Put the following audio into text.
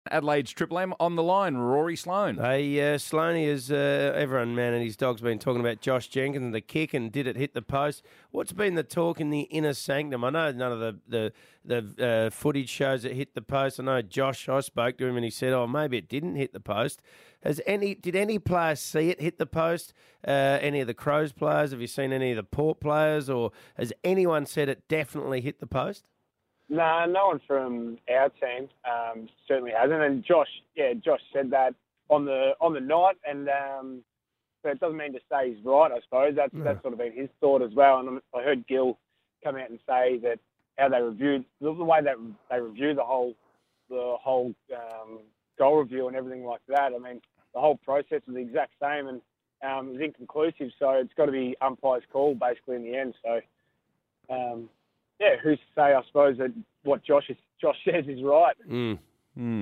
Adelaide's Triple M on the line, Rory Sloane. Hey, Sloaney, as everyone, man, and his dog's been talking about Josh Jenkins and the kick and did it hit the post. What's been the talk in the inner sanctum? I know none of the footage shows it hit the post. I know Josh, I spoke to him and he said, oh, maybe it didn't hit the post. Did any player see it hit the post? Any of the Crows players? Have you seen any of the Port players? Or has anyone said it definitely hit the post? No, no one from our team certainly hasn't. And Josh said that on the night, and but it doesn't mean to say he's right. I suppose that's sort of been his thought as well. And I heard Gill come out and say that how they reviewed the way that they review the whole goal review and everything like that. I mean, the whole process was the exact same, and it was inconclusive. So it's got to be umpire's call basically in the end. So. Who's to say, I suppose, that what Josh says is right.